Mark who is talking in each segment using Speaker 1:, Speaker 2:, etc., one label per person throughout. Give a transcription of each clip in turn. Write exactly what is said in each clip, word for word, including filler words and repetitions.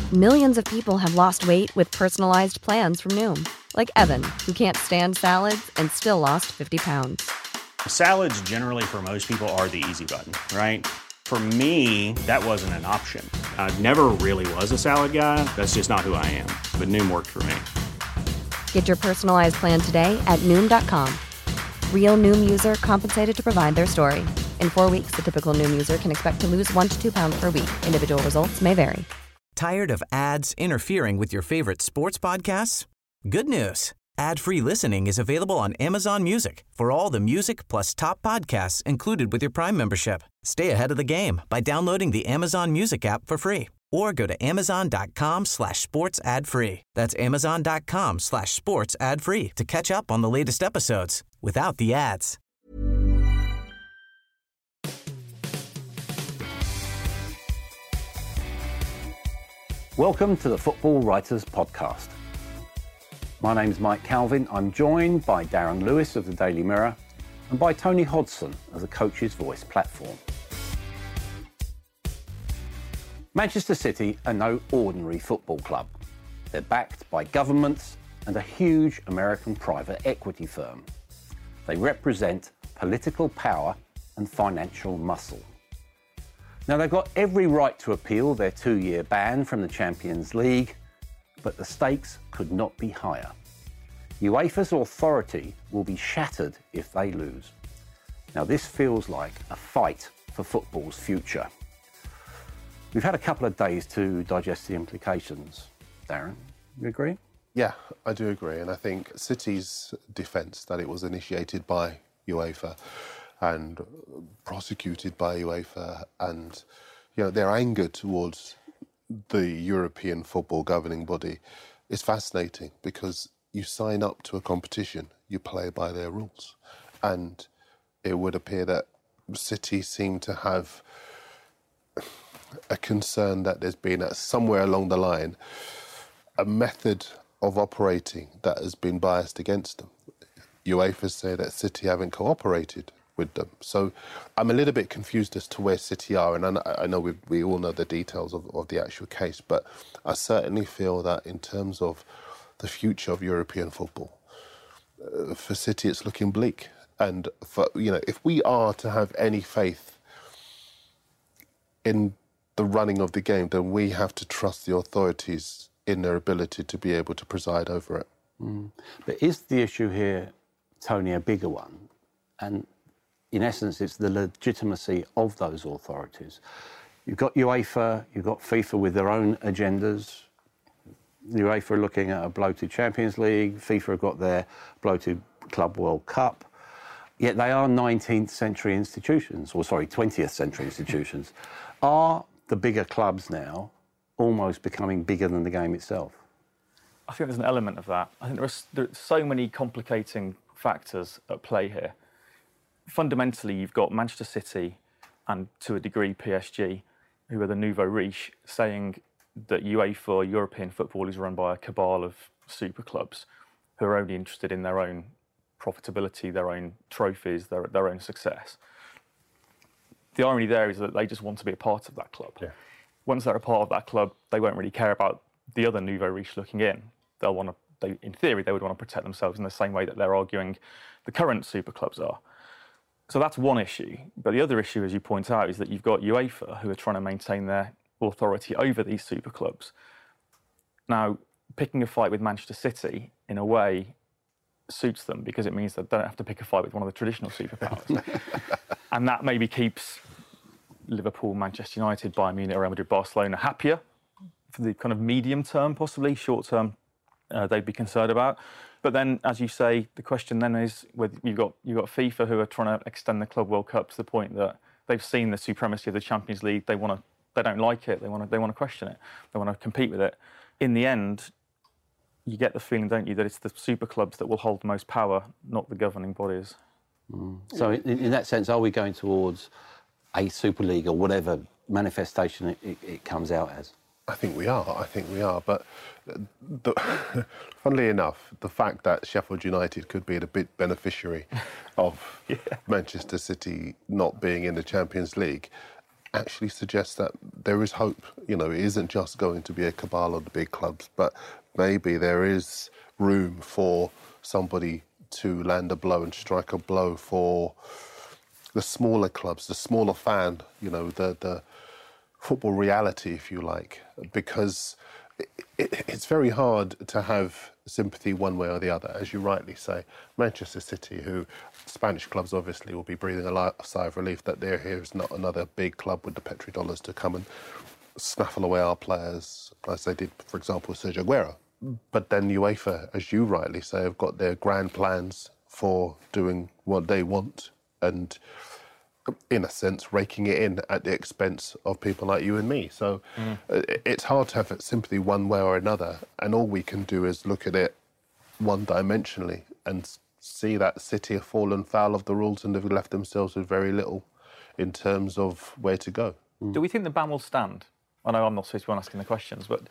Speaker 1: Millions of people have lost weight with personalized plans from Noom. Like Evan, who can't stand salads and still lost fifty pounds.
Speaker 2: Salads generally for most people are the easy button, right? For me, that wasn't an option. I never really was a salad guy. That's just not who I am. But Noom worked for me.
Speaker 1: Get your personalized plan today at Noom dot com. Real Noom user compensated to provide their story. In four weeks, the typical Noom user can expect to lose one to two pounds per week. Individual results may vary.
Speaker 3: Tired of ads interfering with your favorite sports podcasts? Good news. Ad-free listening is available on Amazon Music for all the music plus top podcasts included with your Prime membership. Stay ahead of the game by downloading the Amazon Music app for free or go to amazon.com slash sports ad free. That's amazon.com slash sports ad free to catch up on the latest episodes without the ads.
Speaker 4: Welcome to the Football Writers Podcast. My name's Mike Calvin. I'm joined by Darren Lewis of the Daily Mirror and by Tony Hodson of the Coach's Voice platform. Manchester City are no ordinary football club. They're backed by governments and a huge American private equity firm. They represent political power and financial muscle. Now, they've got every right to appeal their two-year ban from the Champions League, but the stakes could not be higher. UEFA's authority will be shattered if they lose. Now, this feels like a fight for football's future. We've had a couple of days to digest the implications. Darren, you agree?
Speaker 5: Yeah, I do agree. And I think City's defence, that it was initiated by UEFA and prosecuted by UEFA, and you know, their anger towards the European football governing body is fascinating, because you sign up to a competition, you play by their rules. And it would appear that City seem to have a concern that there's been, a, somewhere along the line, a method of operating that has been biased against them. UEFA say that City haven't cooperated with them. So I'm a little bit confused as to where City are, and I, I know we, we all know the details of, of the actual case, but I certainly feel that in terms of the future of European football, uh, for City it's looking bleak. And for, you know, if we are to have any faith in the running of the game, then we have to trust the authorities in their ability to be able to preside over it.
Speaker 4: Mm. But is the issue here, Tony, a bigger one? And in essence, it's the legitimacy of those authorities. You've got UEFA, you've got FIFA with their own agendas. UEFA are looking at a bloated Champions League, FIFA have got their bloated Club World Cup. Yet they are nineteenth century institutions, or sorry, twentieth century institutions. Are the bigger clubs now almost becoming bigger than the game itself?
Speaker 6: I think there's an element of that. I think there are, there are so many complicating factors at play here. Fundamentally, you've got Manchester City and, to a degree, P S G, who are the nouveau riche, saying that UEFA, European football, is run by a cabal of super clubs who are only interested in their own profitability, their own trophies, their, their own success. The irony there is that they just want to be a part of that club.
Speaker 5: Yeah.
Speaker 6: Once they're a part of that club, they won't really care about the other nouveau riche looking in. They'll want to, they, in theory, they would want to protect themselves in the same way that they're arguing the current super clubs are. So that's one issue. But the other issue, as you point out, is that you've got UEFA, who are trying to maintain their authority over these super clubs. Now, picking a fight with Manchester City, in a way, suits them, because it means that they don't have to pick a fight with one of the traditional superpowers. And that maybe keeps Liverpool, Manchester United, Bayern Munich, Real Madrid, Barcelona happier for the kind of medium term, possibly. Short term, uh, they'd be concerned about. But then, as you say, the question then is whether you've got you've got FIFA, who are trying to extend the Club World Cup to the point that they've seen the supremacy of the Champions League. They want to, they don't like it. They want to, they want to question it. They want to compete with it. In the end, you get the feeling, don't you, that it's the super clubs that will hold the most power, not the governing bodies.
Speaker 4: Mm. So, in, in that sense, are we going towards a Super League or whatever manifestation it, it, it comes out as?
Speaker 5: I think we are. I think we are. But the, funnily enough, the fact that Sheffield United could be a bit beneficiary of yeah. Manchester City not being in the Champions League actually suggests that there is hope. You know, it isn't just going to be a cabal of the big clubs, but maybe there is room for somebody to land a blow and strike a blow for the smaller clubs, the smaller fan, you know, the the football reality, if you like, because it, it, it's very hard to have sympathy one way or the other. As you rightly say, Manchester City, who Spanish clubs obviously will be breathing a, light, a sigh of relief that there here is not another big club with the petrodollars to come and snaffle away our players, as they did, for example, Sergio Aguero. But then UEFA, as you rightly say, have got their grand plans for doing what they want and, in a sense, raking it in at the expense of people like you and me. So mm. it's hard to have sympathy one way or another, and all we can do is look at it one-dimensionally and see that City have fallen foul of the rules and have left themselves with very little in terms of where to go.
Speaker 6: Mm. Do we think the ban will stand? I know I'm not supposed to be asking the questions, but...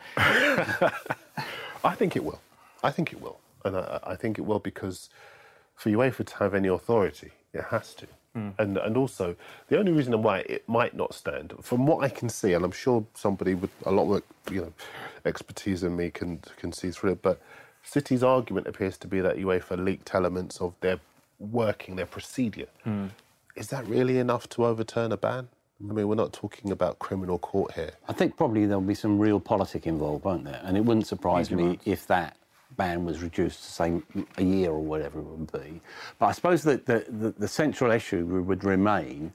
Speaker 5: I think it will. I think it will. And I, I think it will because for UEFA to have any authority, it has to. Mm. And and also, the only reason why it might not stand, from what I can see, and I'm sure somebody with a lot more, you know, expertise than me can can see through it, but City's argument appears to be that UEFA leaked elements of their working, their procedure. Mm. Is that really enough to overturn a ban? I mean, we're not talking about criminal court here.
Speaker 4: I think probably there'll be some real politic involved, won't there? And it wouldn't surprise me if that ban was reduced to, say, a year or whatever it would be. But I suppose that the, the, the central issue would remain,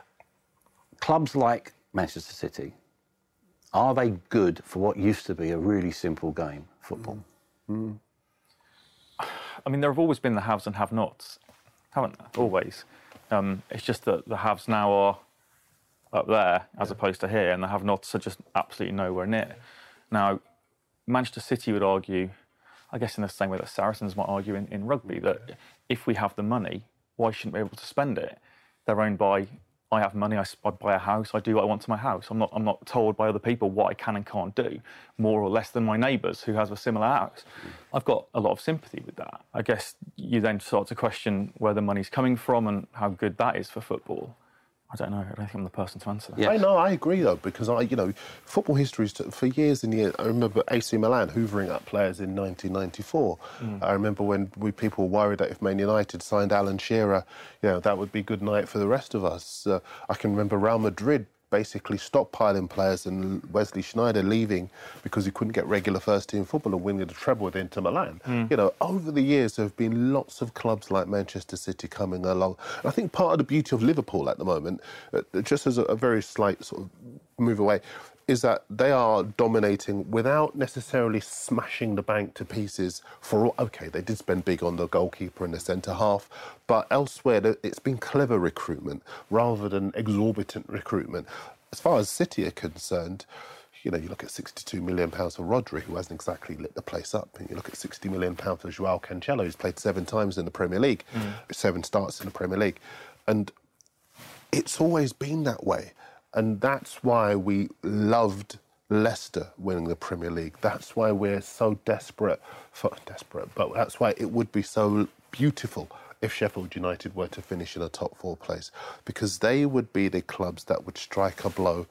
Speaker 4: clubs like Manchester City, are they good for what used to be a really simple game, football?
Speaker 6: Mm. Mm. I mean, there have always been the haves and have-nots, haven't there? Always. Um, it's just that the haves now are up there as yeah. opposed to here, and the have-nots are just absolutely nowhere near. Now, Manchester City would argue, I guess in the same way that Saracens might argue in, in rugby, that if we have the money, why shouldn't we be able to spend it? They're owned by, I have money, I, I buy a house, I do what I want to my house. I'm not, I'm not told by other people what I can and can't do, more or less than my neighbours who have a similar house. I've got a lot of sympathy with that. I guess you then start to question where the money's coming from and how good that is for football. I don't know. I don't think I'm the person to answer that.
Speaker 5: Yeah. I know. I agree though, because I, you know, football history is for years and years. I remember A C Milan hoovering up players in nineteen ninety-four. Mm. I remember when we people were worried that if Man United signed Alan Shearer, you know, that would be good night for the rest of us. Uh, I can remember Real Madrid basically stockpiling players and Wesley Sneijder leaving because he couldn't get regular first-team football and winning the treble with Inter Milan. Mm. You know, over the years, there have been lots of clubs like Manchester City coming along. And I think part of the beauty of Liverpool at the moment, uh, just as a, a very slight sort of move away, is that they are dominating without necessarily smashing the bank to pieces for all... OK, they did spend big on the goalkeeper and the centre-half, but elsewhere it's been clever recruitment rather than exorbitant recruitment. As far as City are concerned, you know, you look at sixty-two million pounds for Rodri, who hasn't exactly lit the place up, and you look at sixty million pounds for João Cancelo, who's played seven times in the Premier League, mm. seven starts in the Premier League. And it's always been that way. And that's why we loved Leicester winning the Premier League. That's why we're so desperate for... Desperate, but that's why it would be so beautiful if Sheffield United were to finish in a top four place, because they would be the clubs that would strike a blow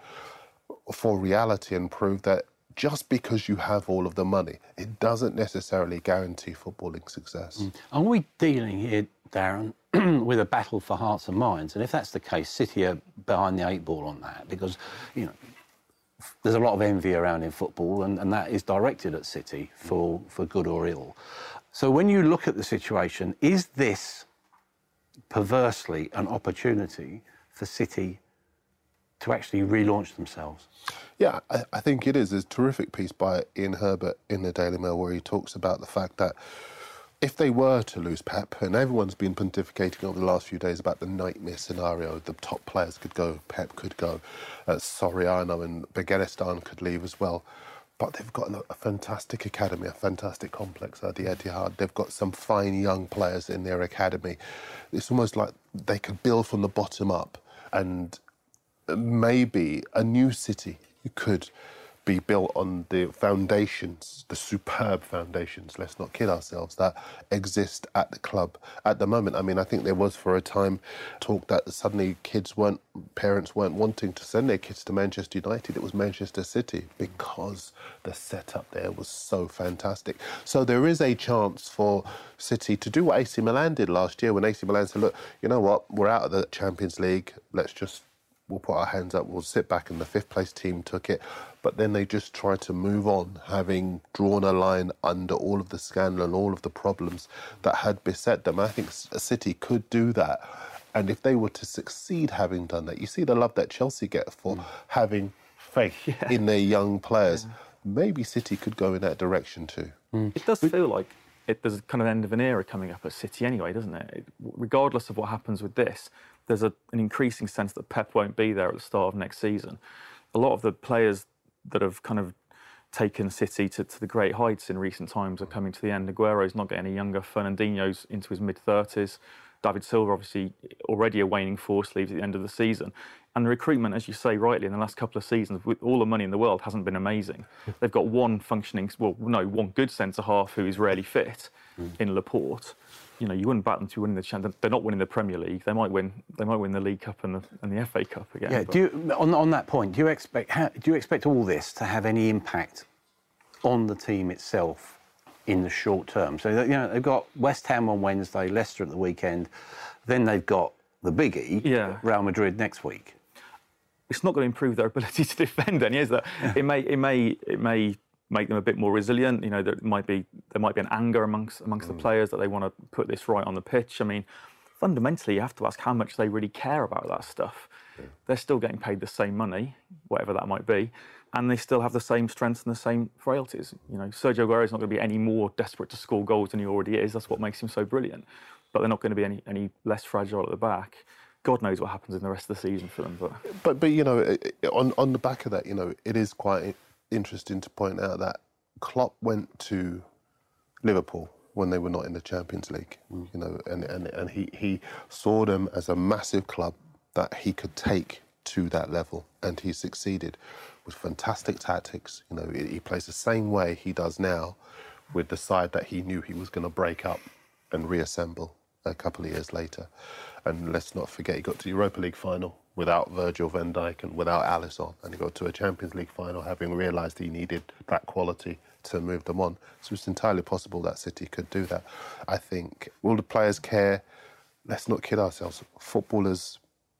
Speaker 5: for reality and prove that just because you have all of the money, it doesn't necessarily guarantee footballing success. Mm.
Speaker 4: Are we dealing here, Darren, with a battle for hearts and minds? And if that's the case, City are behind the eight ball on that, because, you know, there's a lot of envy around in football, and, and that is directed at City for, for good or ill. So when you look at the situation, is this perversely an opportunity for City to actually relaunch themselves?
Speaker 5: Yeah, I, I think it is. There's a terrific piece by Ian Herbert in the Daily Mail where he talks about the fact that if they were to lose Pep, and everyone's been pontificating over the last few days about the nightmare scenario, the top players could go, Pep could go, uh, Soriano and Begiristain could leave as well. But they've got a, a fantastic academy, a fantastic complex at the Etihad. They've got some fine young players in their academy. It's almost like they could build from the bottom up, and maybe a new City could be built on the foundations, the superb foundations, let's not kid ourselves, that exist at the club at the moment. I mean, I think there was for a time talk that suddenly kids weren't, parents weren't wanting to send their kids to Manchester United. It was Manchester City because the setup there was so fantastic. So there is a chance for City to do what A C Milan did last year when A C Milan said, look, you know what, we're out of the Champions League, let's just we'll put our hands up, we'll sit back, and the fifth place team took it. But then they just tried to move on, having drawn a line under all of the scandal and all of the problems that had beset them. I think a City could do that. And if they were to succeed having done that, you see the love that Chelsea get for mm. having faith yeah. in their young players. Yeah. Maybe City could go in that direction too.
Speaker 6: Mm. It does feel like it, there's kind of an end of an era coming up at City anyway, doesn't it? it regardless of what happens with this, there's a, an increasing sense that Pep won't be there at the start of next season. A lot of the players that have kind of taken City to, to the great heights in recent times are coming to the end. Aguero's not getting any younger. Fernandinho's into his mid-thirties. David Silva, obviously, already a waning force, leaves at the end of the season. And the recruitment, as you say rightly, in the last couple of seasons, with all the money in the world, hasn't been amazing. They've got one functioning, well, no, one good centre-half who is rarely fit mm. in Laporte. You know, you wouldn't bat them to winning the Champions. They're not winning the Premier League. They might win. They might win the League Cup and the, and the F A Cup again.
Speaker 4: Yeah.
Speaker 6: But.
Speaker 4: Do you, on on that point, do you expect how, do you expect all this to have any impact on the team itself in the short term? So you know they've got West Ham on Wednesday, Leicester at the weekend, then they've got the biggie,
Speaker 6: yeah.
Speaker 4: Real Madrid next week.
Speaker 6: It's not going to improve their ability to defend, any, is that? Yeah. It may. It may. It may. make them a bit more resilient. You know, there might be there might be an anger amongst amongst mm. the players that they want to put this right on the pitch. I mean, fundamentally, you have to ask how much they really care about that stuff. Yeah. They're still getting paid the same money, whatever that might be, and they still have the same strengths and the same frailties. You know, Sergio Aguero is not going to be any more desperate to score goals than he already is. That's what makes him so brilliant. But they're not going to be any any less fragile at the back. God knows what happens in the rest of the season for them. But
Speaker 5: but, but you know, on on the back of that, you know, it is quite interesting to point out that Klopp went to Liverpool when they were not in the Champions League, mm. you know, and, and, and he, he saw them as a massive club that he could take to that level, and he succeeded with fantastic tactics. You know, he, he plays the same way he does now with the side that he knew he was going to break up and reassemble a couple of years later. And let's not forget, he got to the Europa League final without Virgil van Dijk and without Alisson, and he got to a Champions League final having realised he needed that quality to move them on. So it's entirely possible that City could do that. I think, will the players care? Let's not kid ourselves. Footballers,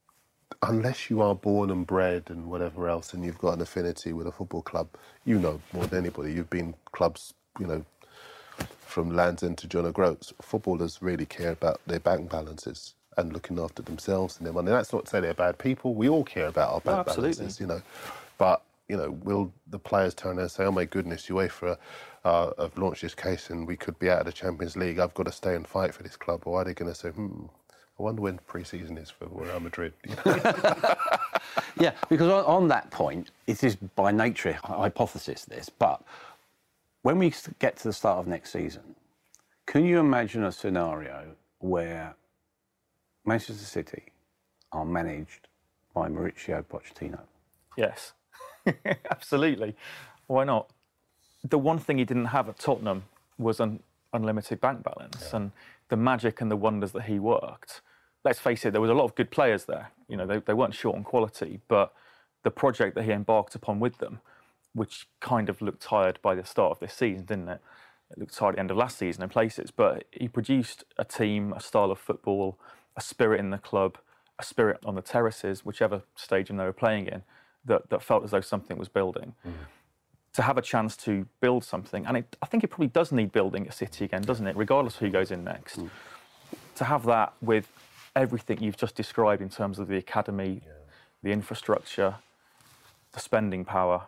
Speaker 5: unless you are born and bred and whatever else, and you've got an affinity with a football club, you know more than anybody. You've been clubs, you know, from Land's End to John O'Groats. Footballers really care about their bank balances and looking after themselves and their money. That's not to say they're bad people. We all care about our bank oh, balances, you know. But, you know, will the players turn around and say, oh, my goodness, UEFA uh, have launched this case and we could be out of the Champions League. I've got to stay and fight for this club. Or are they going to say, hmm, I wonder when pre-season is for Real Madrid? You know?
Speaker 4: Yeah, because on, on that point, it is by nature a hypothesis, this, but when we get to the start of next season, can you imagine a scenario where Manchester City are managed by Mauricio Pochettino?
Speaker 6: Yes, absolutely. Why not? The one thing he didn't have at Tottenham was an unlimited bank balance, yeah. and the magic and the wonders that he worked. Let's face it, there was a lot of good players there. You know, they, they weren't short on quality, but the project that he embarked upon with them, which kind of looked tired by the start of this season, didn't it? It looked tired at the end of last season in places, but he produced a team, a style of football, a spirit in the club, a spirit on the terraces, whichever stadium they were playing in, that, that felt as though something was building. Mm. To have a chance to build something, and it, I think it probably does need building at City again, doesn't it, regardless of who goes in next. Mm. To have that with everything you've just described in terms of the academy, yeah. the infrastructure, the spending power,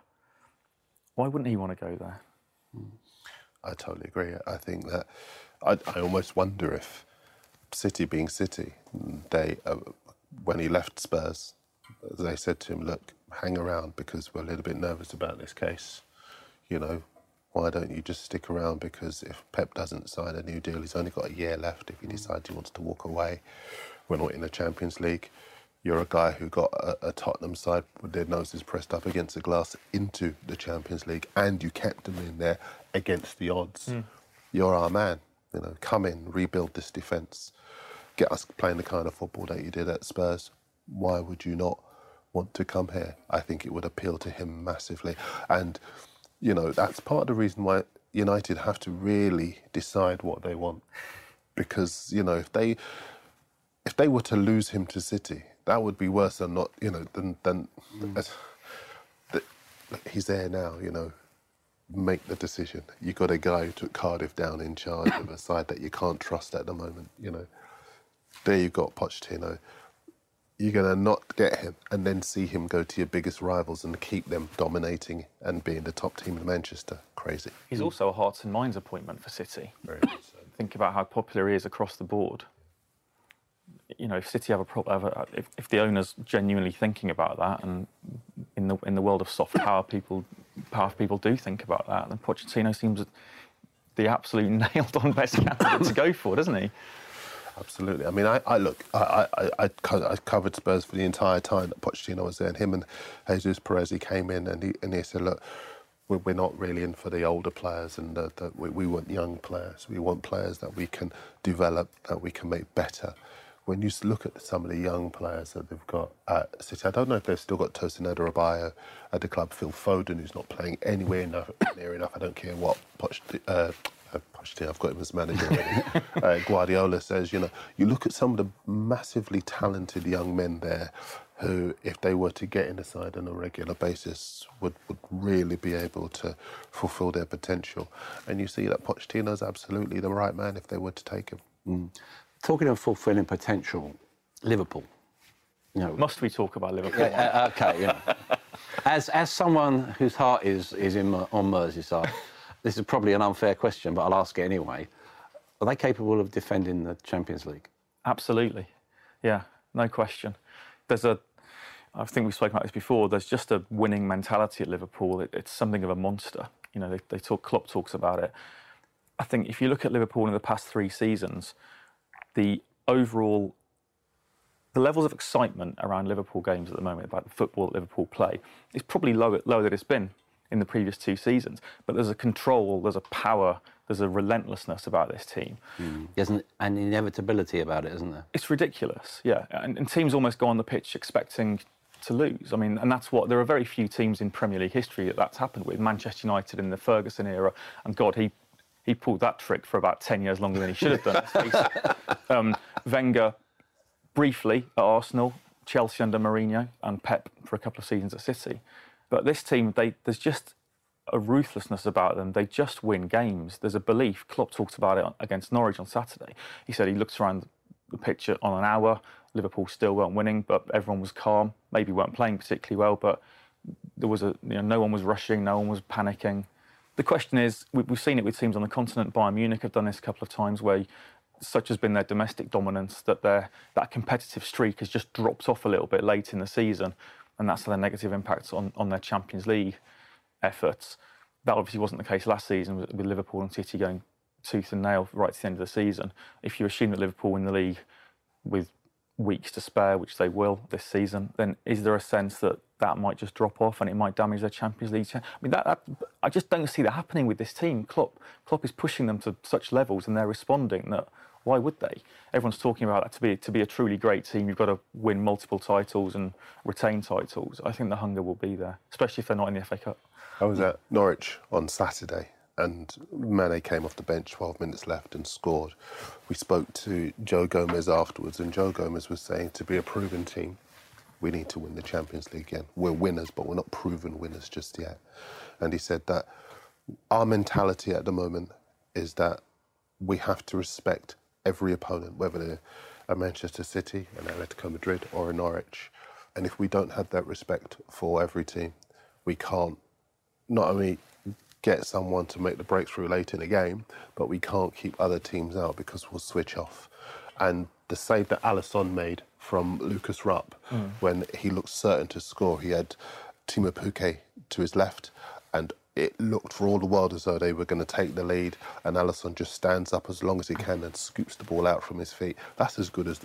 Speaker 6: why wouldn't he want to go there?
Speaker 5: Mm. I totally agree. I think that I, I almost wonder if City being City, they uh, when he left Spurs, they said to him, look, hang around because we're a little bit nervous about this case. You know, why don't you just stick around? Because if Pep doesn't sign a new deal, he's only got a year left. If he decides he wants to walk away, we're not in the Champions League. You're a guy who got a, a Tottenham side with their noses pressed up against the glass into the Champions League, and you kept them in there against the odds. Mm. You're our man. You know, come in, rebuild this defence, get us playing the kind of football that you did at Spurs. Why would you not want to come here? I think it would appeal to him massively. And, you know, that's part of the reason why United have to really decide what they want. Because, you know, if they if they were to lose him to City, that would be worse than not, you know, than... than mm. as, the, he's there now, you know. Make the decision. You got a guy who took Cardiff down in charge of a side that you can't trust at the moment, you know. There you've got Pochettino. You're going to not get him and then see him go to your biggest rivals and keep them dominating and being the top team in Manchester. Crazy.
Speaker 6: He's mm. also a hearts and minds appointment for City.
Speaker 5: Very much so.
Speaker 6: Think about how popular he is across the board. You know, if City have a problem, if, if the owner's genuinely thinking about that, and in the in the world of soft power, people power people do think about that, then Pochettino seems the absolute nailed-on best candidate to go for, doesn't he?
Speaker 5: Absolutely. I mean, I, I look, I, I, I, I covered Spurs for the entire time that Pochettino was there, and him and Jesus Perez, he came in and he, and he said, look, we're, we're not really in for the older players, and the, the, we, we want young players. We want players that we can develop, that we can make better. When you look at some of the young players that they've got at City, I don't know if they've still got Tosin Adarabioyo at the club, Phil Foden, who's not playing anywhere enough, near enough. I don't care what Pochettino, uh, Pochettino, I've got him as manager already. uh, Guardiola says, you know, you look at some of the massively talented young men there who, if they were to get in the side on a regular basis, would, would really be able to fulfil their potential. And you see that Pochettino's absolutely the right man if they were to take him.
Speaker 4: Mm. Talking of fulfilling potential, Liverpool. You know,
Speaker 6: must we talk about Liverpool?
Speaker 4: Yeah, uh, okay. Yeah. As as someone whose heart is is in on Merseyside, this is probably an unfair question, but I'll ask it anyway. Are they capable of defending the Champions League?
Speaker 6: Absolutely. Yeah, no question. There's a. I think we've spoken about this before. There's just a winning mentality at Liverpool. It, it's something of a monster. You know, they, they talk. Klopp talks about it. I think if you look at Liverpool in the past three seasons, the overall, the levels of excitement around Liverpool games at the moment, about the football that Liverpool play, is probably lower, lower than it's been in the previous two seasons. But there's a control, there's a power, there's a relentlessness about this team.
Speaker 4: Mm. There's an, an inevitability about it, isn't there?
Speaker 6: It's ridiculous, yeah. And, and teams almost go on the pitch expecting to lose. I mean, and that's what, there are very few teams in Premier League history that that's happened with. Manchester United in the Ferguson era, and God, he He pulled that trick for about ten years longer than he should have done. um, Wenger, briefly at Arsenal, Chelsea under Mourinho, and Pep for a couple of seasons at City. But this team, they, there's just a ruthlessness about them. They just win games. There's a belief. Klopp talked about it against Norwich on Saturday. He said he looked around the pitch on an hour. Liverpool still weren't winning, but everyone was calm. Maybe weren't playing particularly well, but there was a, you know, no one was rushing, no one was panicking. The question is, we've seen it with teams on the continent. Bayern Munich have done this a couple of times, where such has been their domestic dominance that their that competitive streak has just dropped off a little bit late in the season, and that's had a negative impact on, on their Champions League efforts. That obviously wasn't the case last season with, with Liverpool and City going tooth and nail right to the end of the season. If you assume that Liverpool win the league with weeks to spare, which they will this season, then is there a sense that that might just drop off and it might damage their Champions League? I mean, that, that I just don't see that happening with this team. Klopp, Klopp is pushing them to such levels, and they're responding. That why would they? Everyone's talking about that. To be to be a truly great team, you've got to win multiple titles and retain titles. I think the hunger will be there, especially if they're not in the F A Cup.
Speaker 5: I was at Norwich on Saturday, and Mane came off the bench, twelve minutes left, and scored. We spoke to Joe Gomez afterwards, and Joe Gomez was saying, to be a proven team, we need to win the Champions League again. We're winners, but we're not proven winners just yet. And he said that our mentality at the moment is that we have to respect every opponent, whether they're a Manchester City, an Atletico Madrid, or a Norwich. And if we don't have that respect for every team, we can't not only get someone to make the breakthrough late in the game, but we can't keep other teams out because we'll switch off. And the save that Alisson made from Lucas Rupp, mm. when he looked certain to score, he had Timo Pukki to his left, and it looked for all the world as though they were going to take the lead, and Alisson just stands up as long as he can and scoops the ball out from his feet. That's as good as the goal.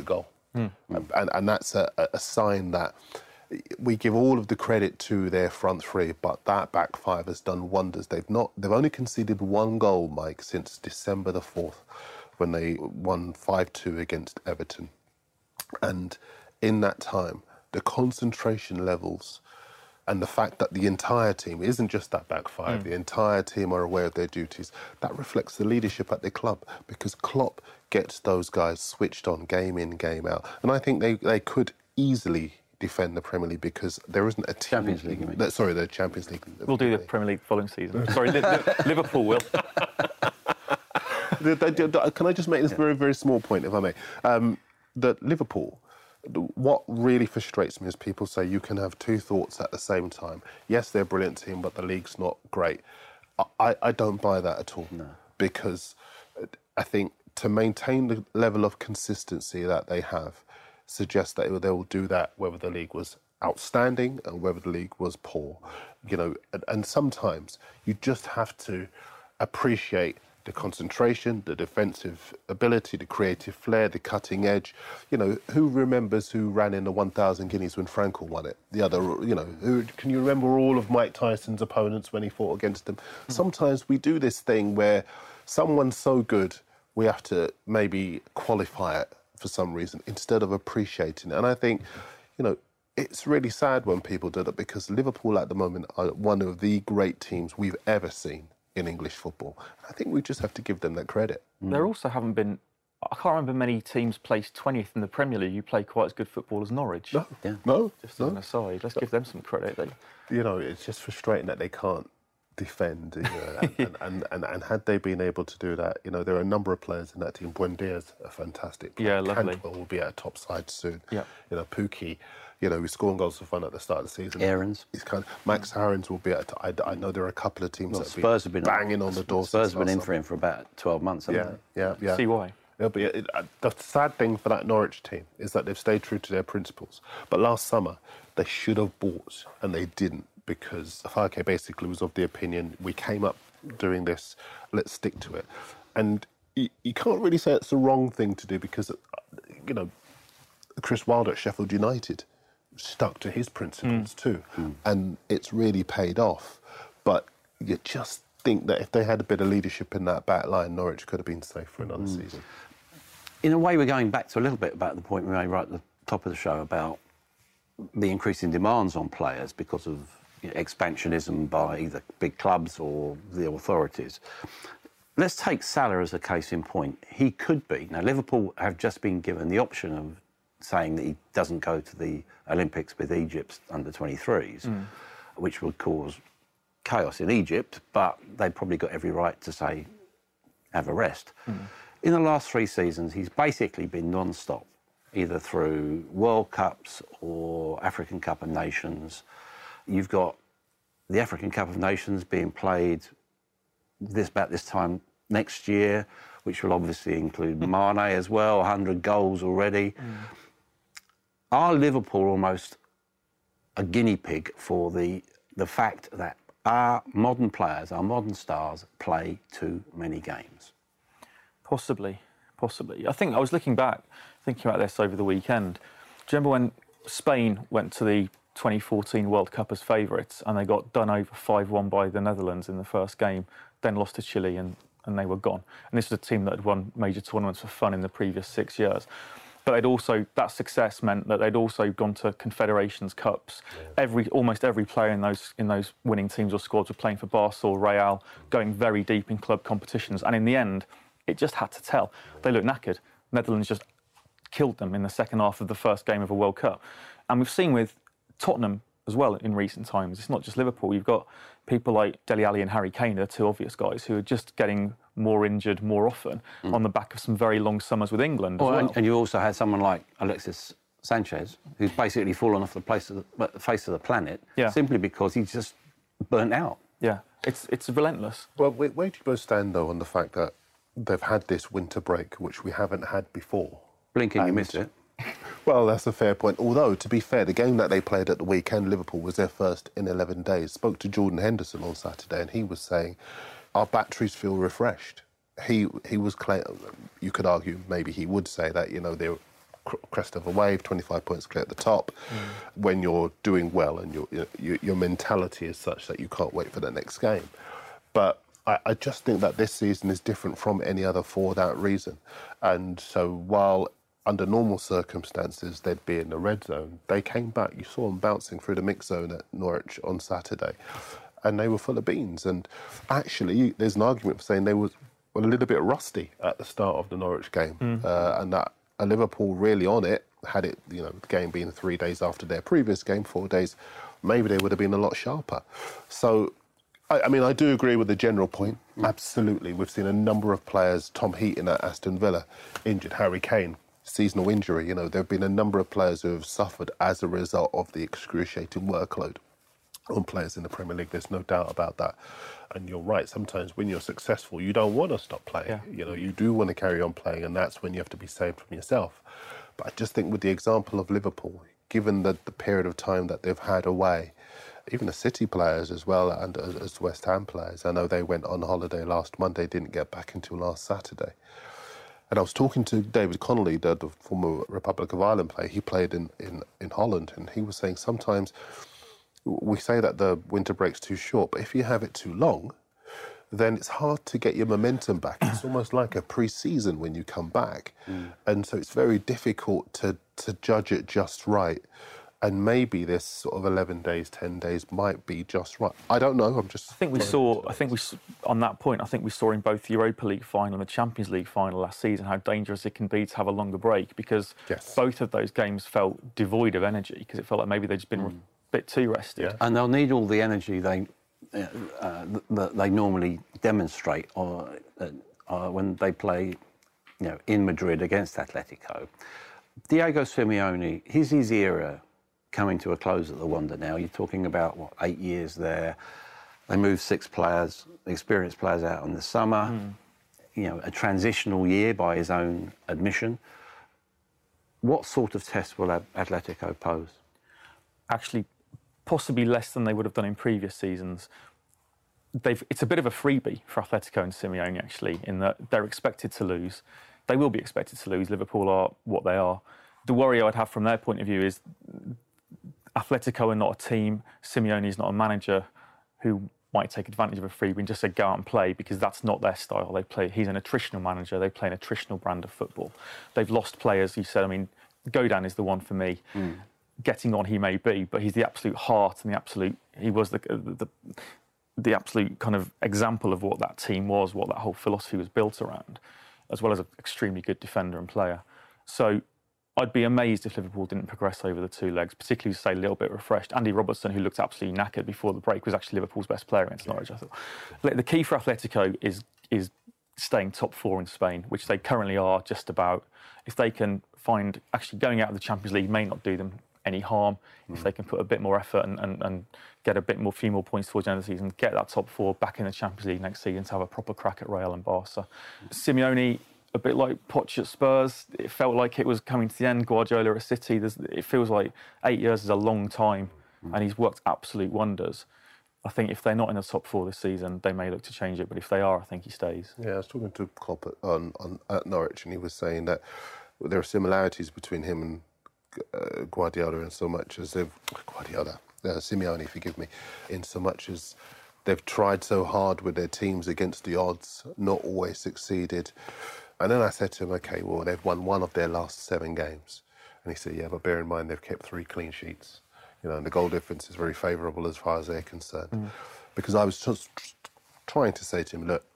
Speaker 5: Mm. And, and that's a, a sign that we give all of the credit to their front three, but that back five has done wonders. They've not. They've only conceded one goal, Mike, since December the fourth, when they won five two against Everton. And in that time, the concentration levels and the fact that the entire team, it isn't just that back five, mm. the entire team are aware of their duties, that reflects the leadership at the club, because Klopp gets those guys switched on game in, game out. And I think they, they could easily defend the Premier League, because there isn't a team...
Speaker 4: Champions League, you mean?
Speaker 5: That, sorry, the Champions League.
Speaker 6: We'll do the Premier League following season. Sorry, li- li- Liverpool will.
Speaker 5: Can I just make this yeah. very, very small point, if I may? Um, that Liverpool... What really frustrates me is people say you can have two thoughts at the same time. Yes, they're a brilliant team, but the league's not great. I, I don't buy that at all. No. Because I think to maintain the level of consistency that they have suggests that they will do that whether the league was outstanding and whether the league was poor. You know, and, and sometimes you just have to appreciate the concentration, the defensive ability, the creative flair, the cutting edge. You know, who remembers who ran in the one thousand Guineas when Frankel won it? The other, you know, who can you remember all of Mike Tyson's opponents when he fought against them? Mm. Sometimes we do this thing where someone's so good, we have to maybe qualify it for some reason instead of appreciating it. And I think, you know, it's really sad when people do that, because Liverpool at the moment are one of the great teams we've ever seen in English football. I think we just have to give them that credit.
Speaker 6: Mm. There also haven't been, I can't remember many teams placed twentieth in the Premier League who play quite as good football as Norwich.
Speaker 5: No, yeah. no.
Speaker 6: Just
Speaker 5: no.
Speaker 6: as an aside, let's no. give them some credit. They...
Speaker 5: You know, it's just frustrating that they can't defend. You know, and, and, and, and, and had they been able to do that, you know, there are a number of players in that team. Buendia's a fantastic player.
Speaker 6: Yeah, lovely.
Speaker 5: Cantwell will be at a top side soon.
Speaker 6: Yeah.
Speaker 5: You know, Pukki, you know, he's scoring goals for fun at the start of the season.
Speaker 4: Aarons.
Speaker 5: He's kind of, Max Aarons will be at... I, I know there are a couple of teams
Speaker 4: well,
Speaker 5: that
Speaker 4: Spurs
Speaker 5: have
Speaker 4: been
Speaker 5: banging on the door.
Speaker 4: Spurs have been in for him for about twelve months, haven't
Speaker 5: yeah,
Speaker 4: they?
Speaker 5: Yeah, yeah.
Speaker 6: See why?
Speaker 5: Yeah, but it, uh, the sad thing for that Norwich team is that they've stayed true to their principles. But last summer, they should have bought, and they didn't, because Farke basically was of the opinion, we came up doing this, let's stick to it. And you, you can't really say it's the wrong thing to do, because, you know, Chris Wilder at Sheffield United stuck to his principles mm. too, mm. and it's really paid off. But you just think that if they had a bit of leadership in that back line, Norwich could have been safe for another mm. season.
Speaker 4: In a way, we're going back to a little bit about the point we made right at the top of the show about the increasing demands on players because of you know, expansionism by either big clubs or the authorities. Let's take Salah as a case in point. He could be. Now, Liverpool have just been given the option of saying that he doesn't go to the Olympics with Egypt's under twenty-threes, mm. which would cause chaos in Egypt, but they've probably got every right to say, have a rest. Mm. In the last three seasons, he's basically been non-stop, either through World Cups or African Cup of Nations. You've got the African Cup of Nations being played this about this time next year, which will obviously include Mane as well, one hundred goals already. Mm. Are Liverpool almost a guinea pig for the the fact that our modern players, our modern stars, play too many games?
Speaker 6: Possibly, possibly. I think I was looking back, thinking about this over the weekend. Do you remember when Spain went to the twenty fourteen World Cup as favourites and they got done over five one by the Netherlands in the first game, then lost to Chile and, and they were gone? And this was a team that had won major tournaments for fun in the previous six years. But they'd also, that success meant that they'd also gone to Confederations Cups. Yeah. Every, almost every player in those in those winning teams or squads were playing for Barca or Real, going very deep in club competitions. And in the end, it just had to tell. They looked knackered. Netherlands just killed them in the second half of the first game of a World Cup. And we've seen with Tottenham as well in recent times. It's not just Liverpool. You've got people like Dele Alli and Harry Kane, they're two obvious guys who are just getting more injured more often mm. on the back of some very long summers with England
Speaker 4: well,
Speaker 6: as well.
Speaker 4: And, and you also had someone like Alexis Sanchez, who's basically fallen off the, place of the, the face of the planet yeah. simply because he's just burnt out.
Speaker 6: Yeah, it's it's relentless.
Speaker 5: Well, where, where do you both stand, though, on the fact that they've had this winter break, which we haven't had before?
Speaker 4: Blinking, and you missed it.
Speaker 5: Well, that's a fair point. Although, to be fair, the game that they played at the weekend, Liverpool, was their first in eleven days. Spoke to Jordan Henderson on Saturday, and he was saying, our batteries feel refreshed. He he was claiming, you could argue, maybe he would say that, you know, they're crest of a wave, twenty-five points clear at the top, mm. when you're doing well and your, your, your mentality is such that you can't wait for the next game. But I, I just think that this season is different from any other for that reason. And so while under normal circumstances they'd be in the red zone, they came back. You saw them bouncing through the mix zone at Norwich on Saturday, and they were full of beans. And actually, there's an argument for saying they were a little bit rusty at the start of the Norwich game, mm. uh, and that uh, Liverpool really on it. Had it, you know, the game being three days after their previous game, four days, maybe they would have been a lot sharper. So, I, I mean, I do agree with the general point. Mm. Absolutely, we've seen a number of players. Tom Heaton at Aston Villa injured. Harry Kane, seasonal injury. You know, there have been a number of players who have suffered as a result of the excruciating workload on players in the Premier League. There's no doubt about that. And you're right, sometimes when you're successful, you don't want to stop playing. Yeah. You know, you do want to carry on playing, and that's when you have to be saved from yourself. But I just think with the example of Liverpool, given the, the period of time that they've had away, even the City players as well, and as, as West Ham players, I know they went on holiday last Monday, didn't get back until last Saturday. And I was talking to David Connolly, the, the former Republic of Ireland player. He played in, in, in Holland, and he was saying sometimes we say that the winter break's too short, but if you have it too long, then it's hard to get your momentum back. It's almost like a pre-season when you come back. Mm. And so it's very difficult to, to judge it just right. And maybe this sort of eleven days, ten days might be just right. I don't know, I'm just...
Speaker 6: I think we saw, I think we, on that point, I think we saw in both the Europa League final and the Champions League final last season how dangerous it can be to have a longer break, because yes. both of those games felt devoid of energy, because it felt like maybe they'd just been mm. a bit too rested.
Speaker 4: Yeah. And they'll need all the energy they... Uh, that they normally demonstrate or, uh, uh, when they play, you know, in Madrid against Atletico. Diego Simeone, is his era coming to a close at the Wanda now? You're talking about, what, eight years there. They moved six players, experienced players out in the summer. Mm. You know, a transitional year by his own admission. What sort of test will Atletico pose?
Speaker 6: Actually, possibly less than they would have done in previous seasons. They've, it's a bit of a freebie for Atletico and Simeone, actually, in that they're expected to lose. They will be expected to lose. Liverpool are what they are. The worry I'd have from their point of view is Atletico are not a team. Simeone is not a manager who might take advantage of a freebie and just say, go out and play, because that's not their style. They play. He's an attritional manager. They play an attritional brand of football. They've lost players. You said, I mean, Godin is the one for me. Mm. Getting on he may be, but he's the absolute heart and the absolute, he was the, the the absolute kind of example of what that team was, what that whole philosophy was built around, as well as an extremely good defender and player. So I'd be amazed if Liverpool didn't progress over the two legs, particularly, say, a little bit refreshed. Andy Robertson, who looked absolutely knackered before the break, was actually Liverpool's best player against Norwich, I thought. The key for Atletico is is staying top four in Spain, which they currently are just about. If they can find, actually going out of the Champions League may not do them any harm. Mm. If they can put a bit more effort and, and, and get a bit more, few more points towards the end of the season, get that top four back in the Champions League next season to have a proper crack at Real and Barca. Mm. Simeone, a bit like Poch at Spurs, it felt like it was coming to the end. Guardiola at City, There's, it feels like eight years is a long time, mm. and he's worked absolute wonders. I think if they're not in the top four this season, they may look to change it, but if they are, I think he stays.
Speaker 5: Yeah, I was talking to Klopp at, on, on, at Norwich, and he was saying that there are similarities between him and Uh, Guardiola in so much as they've Guardiola, uh, Simeone, forgive me, in so much as they've tried so hard with their teams against the odds, not always succeeded. And then I said to him, okay, well, they've won one of their last seven games, and he said, yeah, but bear in mind they've kept three clean sheets, you know, and the goal difference is very favourable as far as they're concerned. Mm. Because I was just trying to say to him, look,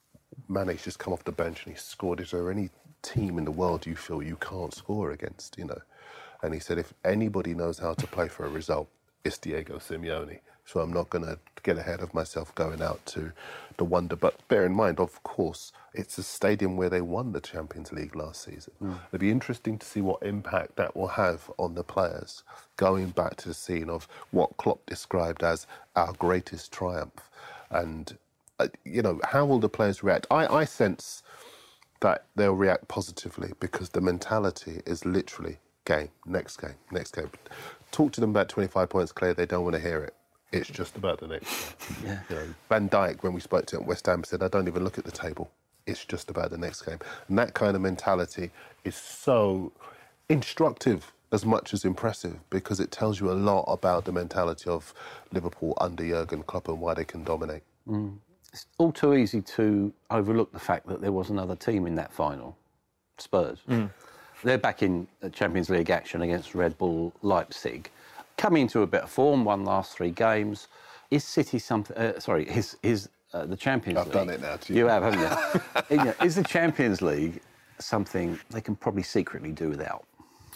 Speaker 5: Mane's just come off the bench and he's scored. Is there any team in the world you feel you can't score against, you know? And he said, if anybody knows how to play for a result, it's Diego Simeone. So I'm not going to get ahead of myself going out to the wonder. But bear in mind, of course, it's a stadium where they won the Champions League last season. Mm. It'll be interesting to see what impact that will have on the players, going back to the scene of what Klopp described as our greatest triumph. And, uh, you know, how will the players react? I, I sense that they'll react positively because the mentality is literally game, next game, next game. Talk to them about twenty-five points clear, they don't want to hear it. It's just about the next game. Yeah. You know, Van Dijk, when we spoke to him at West Ham, said, I don't even look at the table. It's just about the next game. And that kind of mentality is so instructive as much as impressive, because it tells you a lot about the mentality of Liverpool under Jurgen Klopp and why they can dominate.
Speaker 4: Mm. It's all too easy to overlook the fact that there was another team in that final, Spurs. Mm. They're back in Champions League action against Red Bull Leipzig, coming into a bit of form, won last three games. Is City something? Uh, sorry, is is uh, the Champions
Speaker 5: I've
Speaker 4: League?
Speaker 5: I've done it now. Too.
Speaker 4: You have, haven't you? Is the Champions League something they can probably secretly do without?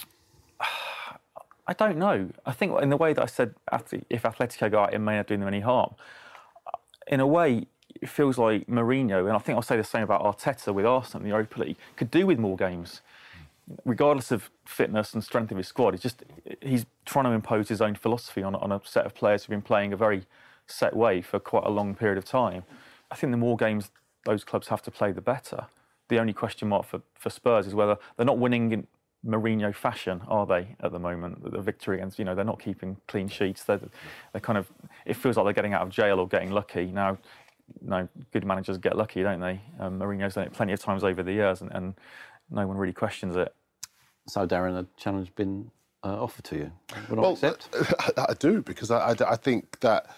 Speaker 6: I don't know. I think in the way that I said, if Atletico go out, it may not do them any harm. In a way, it feels like Mourinho, and I think I'll say the same about Arteta with Arsenal in the Europa League, could do with more games. Regardless of fitness and strength of his squad, he's just he's trying to impose his own philosophy on, on a set of players who've been playing a very set way for quite a long period of time. I think the more games those clubs have to play, the better. The only question mark for, for Spurs is whether they're not winning in Mourinho fashion, are they, at the moment? The victory against, you know, they're not keeping clean sheets. They're, they're kind of, it feels like they're getting out of jail or getting lucky. Now, no, good managers get lucky, don't they? Um, Mourinho's done it plenty of times over the years, and, and no one really questions it.
Speaker 4: So, Darren, a challenge been uh, offered to you? Would
Speaker 5: well,
Speaker 4: I accept?
Speaker 5: I, I do, because I, I, I think that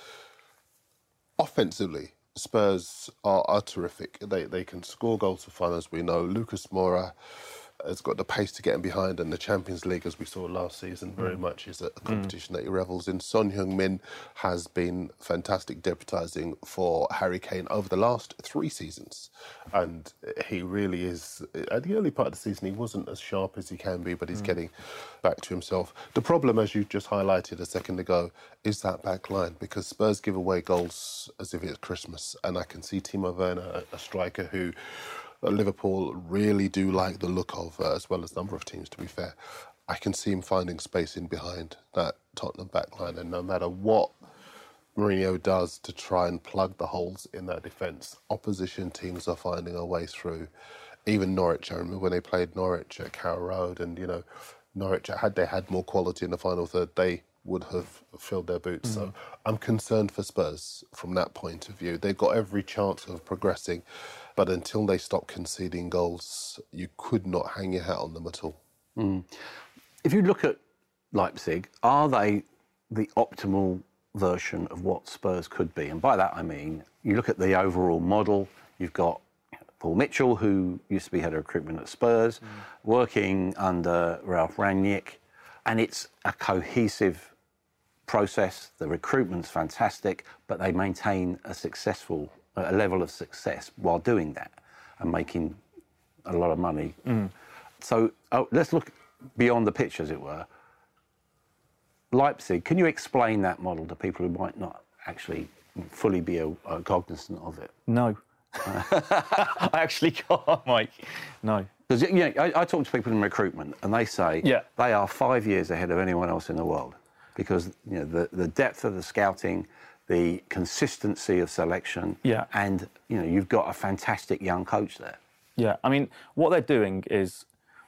Speaker 5: offensively, Spurs are, are terrific. They they can score goals for fun, as we know. Lucas Moura has got the pace to get him behind, and the Champions League, as we saw last season, very mm. much is a competition mm. that he revels in. Son Heung-min has been fantastic deputising for Harry Kane over the last three seasons, and he really is. At the early part of the season, he wasn't as sharp as he can be, but he's mm. getting back to himself. The problem, as you just highlighted a second ago, is that back line, because Spurs give away goals as if it's Christmas, and I can see Timo Werner, a striker who Liverpool really do like the look of, uh, as well as a number of teams, to be fair. I can see him finding space in behind that Tottenham backline, and no matter what Mourinho does to try and plug the holes in that defence, opposition teams are finding a way through. Even Norwich, I remember when they played Norwich at Carrow Road, and, you know, Norwich, had they had more quality in the final third, they would have filled their boots. Mm. So I'm concerned for Spurs from that point of view. They've got every chance of progressing, but until they stop conceding goals, you could not hang your hat on them at all.
Speaker 4: Mm. If you look at Leipzig, are they the optimal version of what Spurs could be? And by that I mean, you look at the overall model, you've got Paul Mitchell, who used to be head of recruitment at Spurs, mm. working under Ralf Rangnick, and it's a cohesive process. The recruitment's fantastic, but they maintain a successful, a level of success while doing that and making a lot of money. Mm. So oh, let's look beyond the pitch, as it were. Leipzig, can you explain that model to people who might not actually fully be a, a cognizant of it?
Speaker 6: No. I actually can't, Mike. No.
Speaker 4: Because, you know, I, I talk to people in recruitment, and they say
Speaker 6: yeah.
Speaker 4: they are five years ahead of anyone else in the world, because, you know, the, the depth of the scouting, the consistency of selection,
Speaker 6: yeah.
Speaker 4: and, you know, you've got a fantastic young coach there.
Speaker 6: Yeah, I mean, what they're doing is,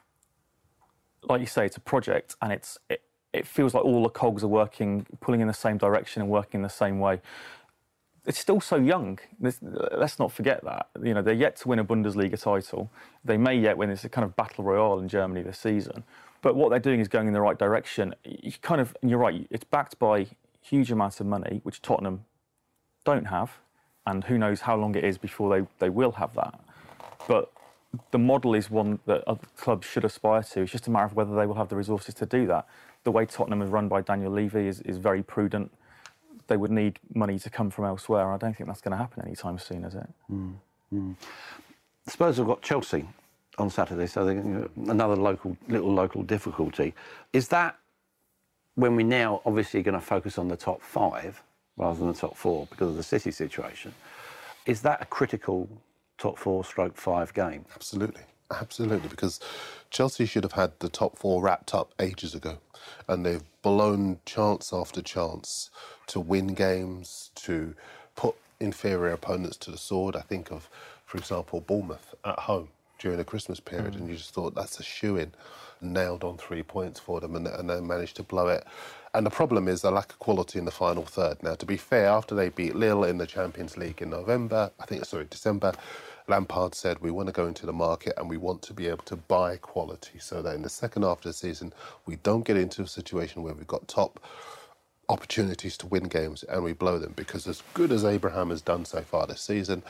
Speaker 6: like you say, it's a project, and it's it, it feels like all the cogs are working, pulling in the same direction and working the same way. It's still so young. Let's not forget that. You know, they're yet to win a Bundesliga title. They may yet win. It's a kind of battle royale in Germany this season. But what they're doing is going in the right direction. You kind of, and you're right, it's backed by huge amounts of money, which Tottenham don't have. And who knows how long it is before they, they will have that. But the model is one that other clubs should aspire to. It's just a matter of whether they will have the resources to do that. The way Tottenham is run by Daniel Levy is, is very prudent. They would need money to come from elsewhere. I don't think that's going to happen anytime soon, is it?
Speaker 4: Mm, mm. Spurs have got Chelsea on Saturday, so they're, you know, another local, little local difficulty. Is that when we're now obviously going to focus on the top five rather than the top four because of the City situation? Is that a critical top four stroke five game?
Speaker 5: Absolutely. Absolutely, because Chelsea should have had the top four wrapped up ages ago, and they've blown chance after chance to win games, to put inferior opponents to the sword. I think of, for example, Bournemouth at home during the Christmas period, mm. and you just thought that's a shoo-in, nailed on three points for them, and, and they managed to blow it. And the problem is the lack of quality in the final third. Now, to be fair, after they beat Lille in the Champions League in November, I think, sorry, December, Lampard said, we want to go into the market and we want to be able to buy quality so that in the second half of the season, we don't get into a situation where we've got top opportunities to win games and we blow them. Because as good as Abraham has done so far this season,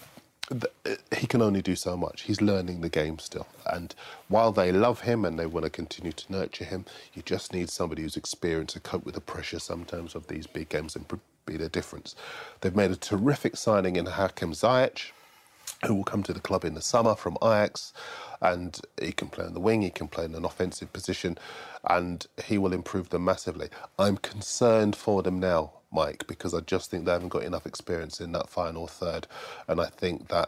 Speaker 5: he can only do so much. He's learning the game still. And while they love him and they want to continue to nurture him, you just need somebody who's experienced to cope with the pressure sometimes of these big games and be the difference. They've made a terrific signing in Hakim Ziyech, who will come to the club in the summer from Ajax, and he can play on the wing, he can play in an offensive position, and he will improve them massively. I'm concerned for them now, Mike, because I just think they haven't got enough experience in that final third, and I think that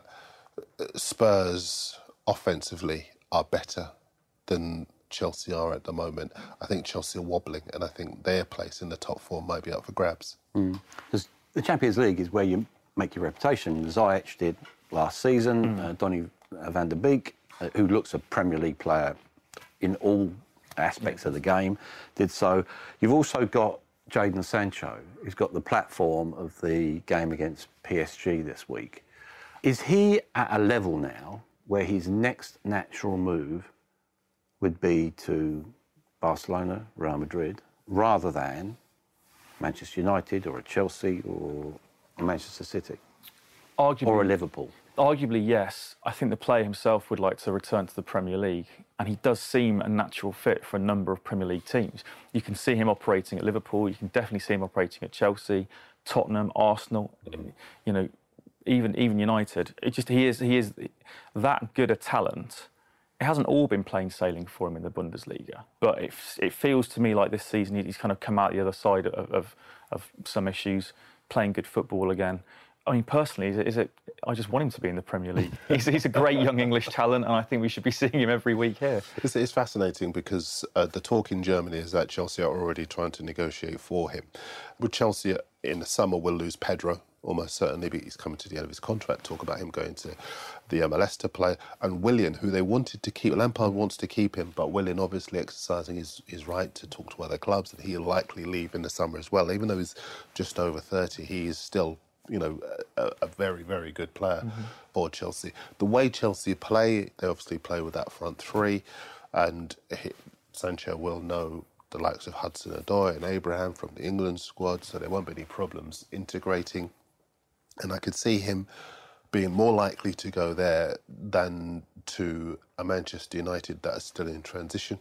Speaker 5: Spurs offensively are better than Chelsea are at the moment. I think Chelsea are wobbling, and I think their place in the top four might be up for grabs.
Speaker 4: Mm. The Champions League is where you make your reputation. Ziyech did last season, mm. uh, Donny van der Beek, uh, who looks a Premier League player in all aspects yeah. of the game, did so. You've also got Jadon Sancho, who's got the platform of the game against P S G this week. Is he at a level now where his next natural move would be to Barcelona, Real Madrid, rather than Manchester United or a Chelsea or a Manchester City? Arguably, or a Liverpool?
Speaker 6: Arguably, yes. I think the player himself would like to return to the Premier League, and he does seem a natural fit for a number of Premier League teams. You can see him operating at Liverpool, you can definitely see him operating at Chelsea, Tottenham, Arsenal, mm. you know, even even United. It just he is he is that good a talent. It hasn't all been plain sailing for him in the Bundesliga, but it it feels to me like this season he's kind of come out the other side of of, of some issues, playing good football again. I mean, personally, is it, is it? I just want him to be in the Premier League. He's, he's a great young English talent, and I think we should be seeing him every week here.
Speaker 5: It's, it's fascinating because uh, the talk in Germany is that Chelsea are already trying to negotiate for him. With Chelsea in the summer, we'll lose Pedro, almost certainly, but he's coming to the end of his contract. Talk about him going to the M L S to play. And Willian, who they wanted to keep. Lampard wants to keep him, but Willian obviously exercising his, his right to talk to other clubs, and he'll likely leave in the summer as well. Even though he's just over thirty, he is still, you know, a, a very, very good player mm-hmm. for Chelsea. The way Chelsea play, they obviously play with that front three, and he, Sancho will know the likes of Hudson-Odoi and Abraham from the England squad, so there won't be any problems integrating. And I could see him being more likely to go there than to a Manchester United that is still in transition,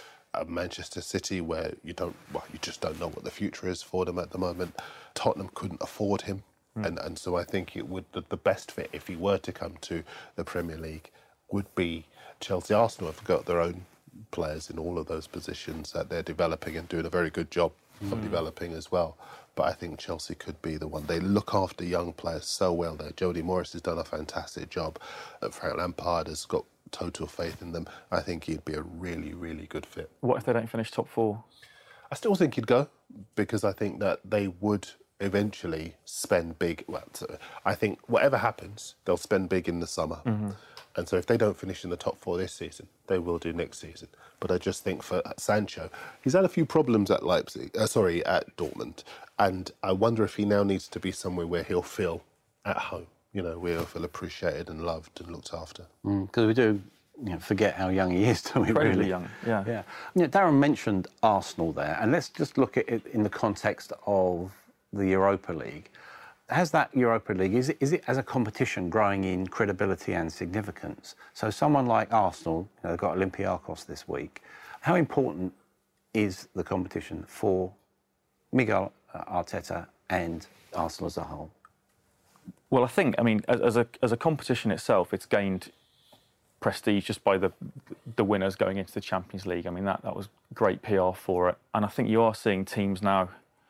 Speaker 5: a Manchester City where you don't, well, you just don't know what the future is for them at the moment. Tottenham couldn't afford him. Mm. And, and so I think it would the, the best fit, if he were to come to the Premier League, would be Chelsea. Arsenal have got their own players in all of those positions that they're developing and doing a very good job mm. of developing as well. But I think Chelsea could be the one. They look after young players so well there. Jody Morris has done a fantastic job. Frank Lampard has got total faith in them. I think he'd be a really, really good fit.
Speaker 6: What if they don't finish top four?
Speaker 5: I still think he'd go, because I think that they would eventually spend big. Well, I think whatever happens, they'll spend big in the summer. Mm-hmm. And so if they don't finish in the top four this season, they will do next season. But I just think for Sancho, he's had a few problems at Leipzig, uh, sorry, at Dortmund. And I wonder if he now needs to be somewhere where he'll feel at home, you know, where he'll feel appreciated and loved and looked after.
Speaker 4: Because mm, we do, you know, forget how young he is, don't we?
Speaker 6: Incredibly
Speaker 4: really
Speaker 6: young, yeah.
Speaker 4: yeah. You know, Darren mentioned Arsenal there, and let's just look at it in the context of the Europa League. Has that Europa League, is it, is it as a competition growing in credibility and significance? So someone like Arsenal, you know, they've got Olympiacos this week. How important is the competition for Miguel Arteta and Arsenal as a whole?
Speaker 6: Well, I think, I mean, as a as a competition itself, it's gained prestige just by the the winners going into the Champions League. I mean, that, that was great P R for it. And I think you are seeing teams now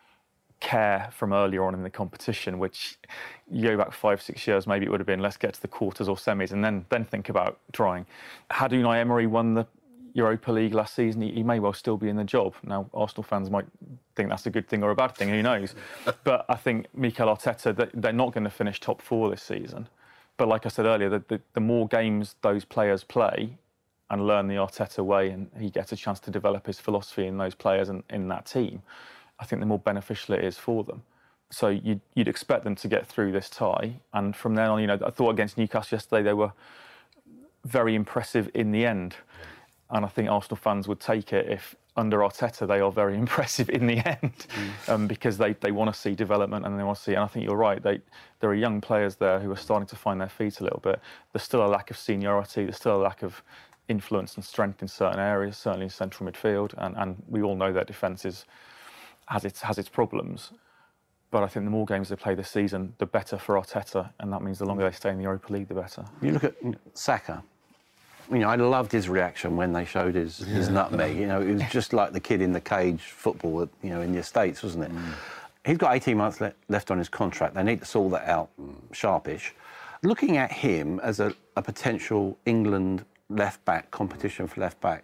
Speaker 6: care from earlier on in the competition, which you go back five, six years, maybe it would have been, let's get to the quarters or semis and then then think about trying. Had Unai Emery won the Europa League last season, he, he may well still be in the job. Now, Arsenal fans might think that's a good thing or a bad thing, who knows? But I think Mikel Arteta, they're not going to finish top four this season. But like I said earlier, the, the, the more games those players play and learn the Arteta way, and he gets a chance to develop his philosophy in those players and in that team, I think the more beneficial it is for them. So you'd, you'd expect them to get through this tie. And from then on, you know, I thought against Newcastle yesterday, they were very impressive in the end. And I think Arsenal fans would take it if under Arteta they are very impressive in the end, mm. um, because they, they want to see development and they want to see, and I think you're right, they, there are young players there who are starting to find their feet a little bit. There's still a lack of seniority, there's still a lack of influence and strength in certain areas, certainly in central midfield, and, and we all know their defence is, has, its, has its problems. But I think the more games they play this season, the better for Arteta, and that means the longer they stay in the Europa League, the better.
Speaker 4: You look at Saka. You know, I loved his reaction when they showed his, yeah. his nutmeg. You know, it was just like the kid in the cage football, you know, in the States, wasn't it? Mm. He's got eighteen months le- left on his contract. They need to sort that out sharpish. Looking at him as a, a potential England left-back, competition for left-back,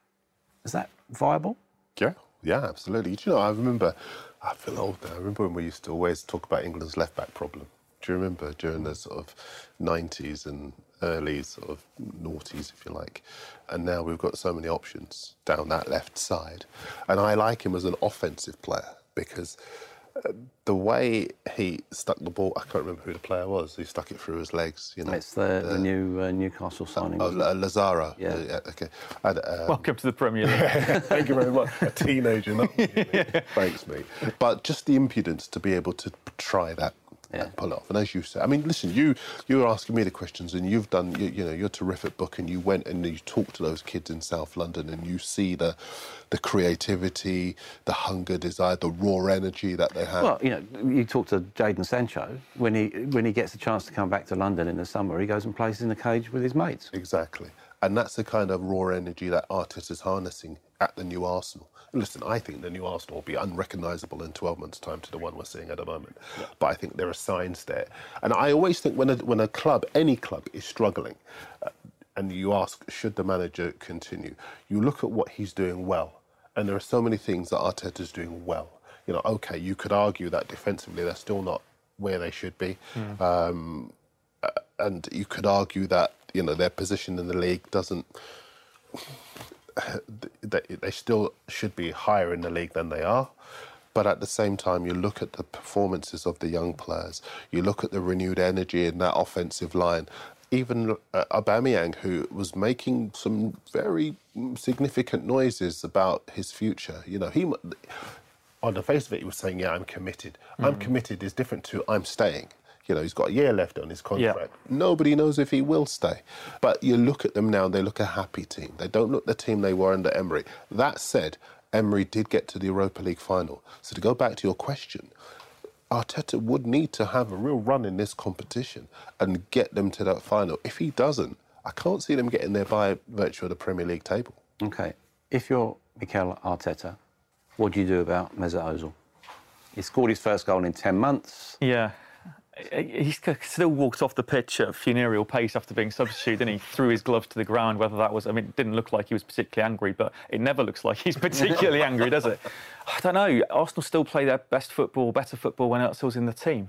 Speaker 4: is that viable?
Speaker 5: Yeah, yeah, absolutely. Do you know, I remember, I feel old now, I remember when we used to always talk about England's left-back problem. Do you remember during the sort of nineties and early sort of noughties, if you like? And now we've got so many options down that left side. And I like him as an offensive player because uh, the way he stuck the ball, I can't remember who the player was, he stuck it through his legs. You know,
Speaker 4: it's the, the, the new uh, Newcastle signing.
Speaker 5: Oh, uh, Lazaro.
Speaker 4: Yeah.
Speaker 5: Uh, yeah okay. And, um,
Speaker 6: Welcome to the Premier League.
Speaker 5: Thank you very much. A teenager, not yeah. Thanks, mate. But just the impudence to be able to try that. Yeah. And pull it off. And as you said, I mean, listen, you you were asking me the questions, and you've done, you, you know, your terrific book, and you went and you talked to those kids in South London, and you see the the creativity, the hunger, desire, the raw energy that they have.
Speaker 4: Well, you know, you talk to Jadon Sancho when he when he gets a chance to come back to London in the summer, he goes and plays in the cage with his mates.
Speaker 5: Exactly, and that's the kind of raw energy that Arteta's harnessing at the new Arsenal. Listen, I think the new Arsenal will be unrecognisable in twelve months' time to the one we're seeing at the moment. Yeah. But I think there are signs there. And I always think when a, when a club, any club, is struggling, uh, and you ask, should the manager continue, you look at what he's doing well. And there are so many things that Arteta's doing well. You know, OK, you could argue that defensively they're still not where they should be. Mm. Um, uh, and you could argue that, you know, their position in the league doesn't... they still should be higher in the league than they are. But at the same time, you look at the performances of the young players, you look at the renewed energy in that offensive line. Even uh, Aubameyang, who was making some very significant noises about his future. You know, he, on the face of it, he was saying, yeah, I'm committed. Mm. I'm committed is different to I'm staying. You know, he's got a year left on his contract. Yeah. Nobody knows if he will stay. But you look at them now, they look a happy team. They don't look the team they were under Emery. That said, Emery did get to the Europa League final. So to go back to your question, Arteta would need to have a real run in this competition and get them to that final. If he doesn't, I can't see them getting there by virtue of the Premier League table. OK. If you're Mikel Arteta, what do you do about Mesut Ozil? He scored his first goal in ten months.
Speaker 6: Yeah. He still walked off the pitch at funereal pace after being substituted, and he threw his gloves to the ground. Whether that was, I mean, it didn't look like he was particularly angry, but it never looks like he's particularly angry, does it? I don't know. Arsenal still play their best football, better football when Ozil's in the team.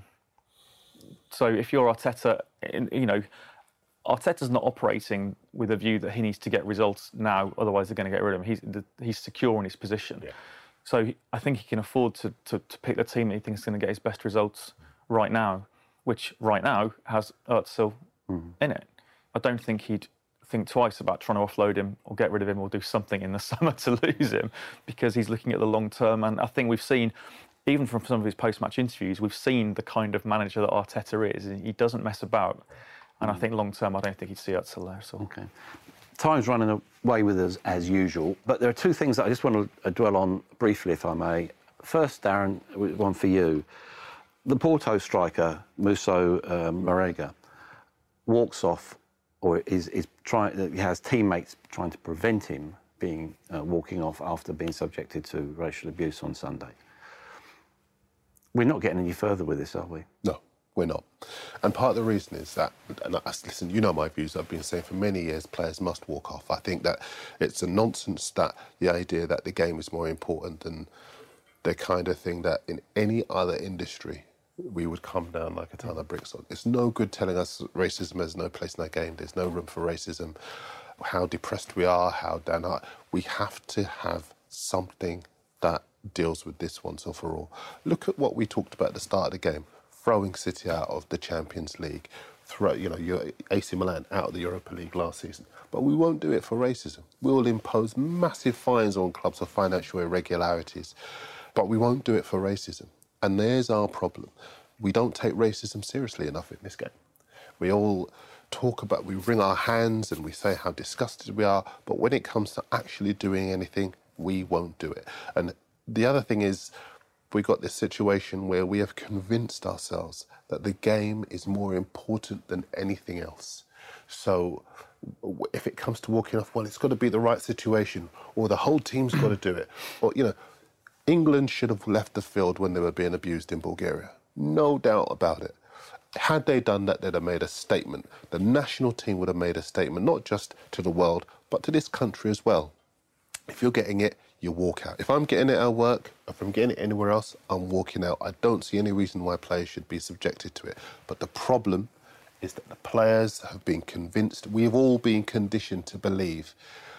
Speaker 6: So if you're Arteta, you know, Arteta's not operating with a view that he needs to get results now, otherwise they're going to get rid of him. He's he's secure in his position. Yeah. So I think he can afford to, to, to pick the team that he thinks is going to get his best results right now, which right now has Özil mm. in it. I don't think he'd think twice about trying to offload him or get rid of him or do something in the summer to lose him, because he's looking at the long term. And I think we've seen, even from some of his post-match interviews, we've seen the kind of manager that Arteta is. He doesn't mess about. And mm. I think long term, I don't think he'd see Özil there. So.
Speaker 4: OK. Time's running away with us as usual, but there are two things that I just want to dwell on briefly, if I may. First, Darren, one for you. The Porto striker, Musso um, Marega, walks off, or is, is trying. He has teammates trying to prevent him being uh, walking off after being subjected to racial abuse on Sunday. We're not getting any further with this, are we? No, we're not. And part of the reason is that, and I, listen, you know my views. I've been saying for many years, players must walk off. I think that it's a nonsense that the idea that the game is more important than the kind of thing that in any other industry we would come down like a ton of bricks on. It's no good telling us racism has no place in our game. There's no room for racism. How depressed we are, how down. We have to have something that
Speaker 5: deals with this once and for all. Look at what we talked about at the start of the game, throwing City out of the Champions League, throw, you know, your A C Milan out of the Europa League last season. But we won't do it for racism. We will impose massive fines on clubs for financial irregularities, but we won't do it for racism. And there's our problem. We don't take racism seriously enough in this game. We all talk about, we wring our hands and we say how disgusted we are, but when it comes to actually doing anything, we won't do it. And the other thing is, we got this situation where we have convinced ourselves that the game is more important than anything else. So if it comes to walking off, well, it's got to be the right situation, or the whole team's got to do it. Or, you know, England should have left the field when they were being abused in Bulgaria. No doubt about it. Had they done that, they'd have made a statement. The national team would have made a statement, not just to the world, but to this country as well. If you're getting it, you walk out. If I'm getting it at work, if I'm getting it anywhere else, I'm walking out. I don't see any reason why players should be subjected to it. But the problem is that the players have been convinced, we've all been conditioned to believe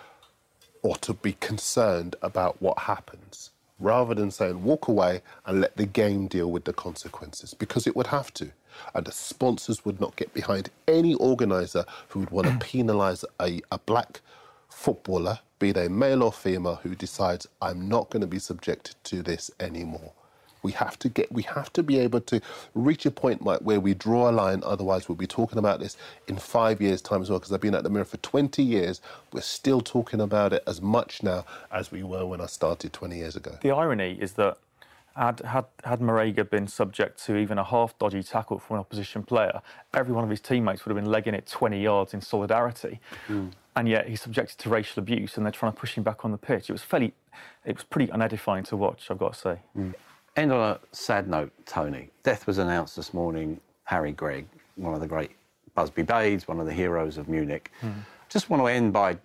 Speaker 5: or to be concerned about what happens, rather than saying walk away and let the game deal with the consequences, because it would have to. And the sponsors would not get behind any organiser who would want to penalise a, a black footballer, be they male or female, who decides, I'm not going to be subjected to this anymore. We have to get, we have to be able to reach a point where we draw a line, otherwise we'll be talking about this in five years' time as well, because I've been at the Mirror for twenty years. We're still talking about it as much now as we were when I started twenty years ago.
Speaker 6: The irony is that had, had, had Marega been subject to even a half-dodgy tackle from an opposition player, every one of his teammates would have been legging it twenty yards in solidarity. Mm. And yet he's subjected to racial abuse and they're trying to push him back on the pitch. It was fairly, it was pretty unedifying to watch, I've got to say.
Speaker 4: Mm. End on a sad note, Tony. Death was announced this morning. Harry Gregg, one of the great Busby Babes, one of the heroes of Munich. Mm. Just want to end by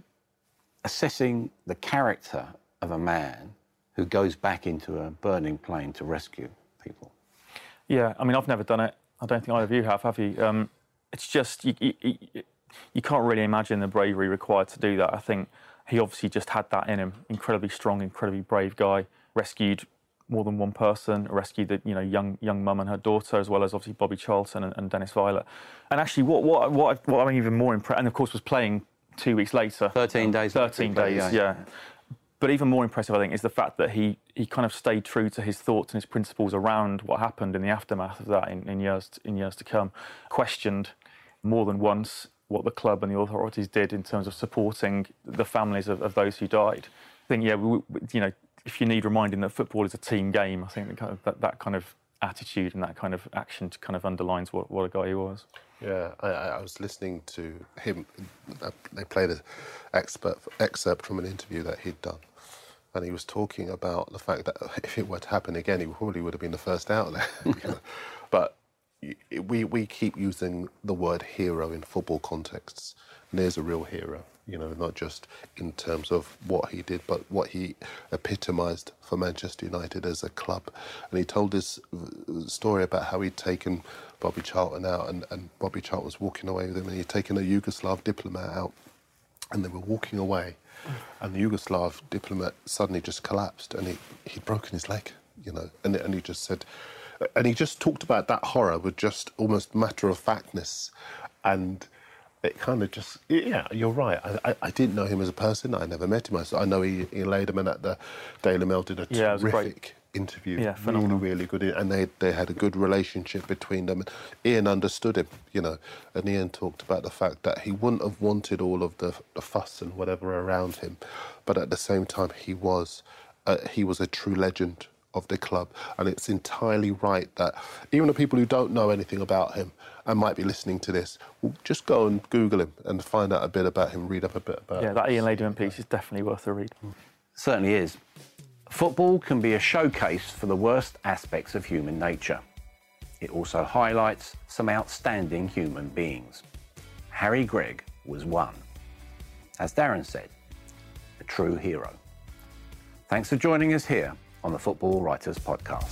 Speaker 4: assessing the character of a man who goes back into a burning plane to rescue people.
Speaker 6: Yeah, I mean, I've never done it. I don't think either of you have, have you? Um, it's just, you, you, you, you can't really imagine the bravery required to do that. I think he obviously just had that in him. Incredibly strong, incredibly brave guy. Rescued more than one person, rescued the you know young young mum and her daughter, as well as obviously Bobby Charlton and, and Dennis Viollet. And actually, what what what, what I'm even more impressed, and of course was playing two weeks later.
Speaker 4: Thirteen days.
Speaker 6: Thirteen days, yeah. yeah. But even more impressive, I think, is the fact that he he kind of stayed true to his thoughts and his principles around what happened in the aftermath of that in, in years in years to come. Questioned more than once what the club and the authorities did in terms of supporting the families of, of those who died. I think, yeah, we, you know. If you need reminding that football is a team game, I think that kind of, that, that kind of attitude and that kind of action kind of underlines what, what a guy he was.
Speaker 5: Yeah, I, I was listening to him. They played an excerpt, excerpt from an interview that he'd done, and he was talking about the fact that if it were to happen again, he probably would have been the first out there. You know? But we we keep using the word hero in football contexts, and there's a real hero. You know, not just in terms of what he did, but what he epitomised for Manchester United as a club. And he told this story about how he'd taken Bobby Charlton out, and, and Bobby Charlton was walking away with him, and he'd taken a Yugoslav diplomat out, and they were walking away, and the Yugoslav diplomat suddenly just collapsed, and he, he'd broken his leg, you know, and, and he just said... And he just talked about that horror with just almost matter-of-factness, and... It kind of just, yeah, you're right. I, I, I didn't know him as a person. I never met him. I, I know he, Ian Laderman at the Daily Mail did a
Speaker 6: yeah,
Speaker 5: terrific interview.
Speaker 6: Yeah, phenomenal.
Speaker 5: Really, really good. And they they had a good relationship between them. Ian understood him, you know, and Ian talked about the fact that he wouldn't have wanted all of the, the fuss and whatever around him, but at the same time, he was uh, he was a true legend of the club. And it's entirely right that even the people who don't know anything about him and might be listening to this, will just go and Google him and find out a bit about him, read up a bit about
Speaker 6: yeah,
Speaker 5: him.
Speaker 6: Yeah, that Ian Laderman piece is definitely worth a read.
Speaker 4: Certainly is. Football can be a showcase for the worst aspects of human nature. It also highlights some outstanding human beings. Harry Gregg was one. As Darren said, a true hero. Thanks for joining us here on the Football Writers Podcast.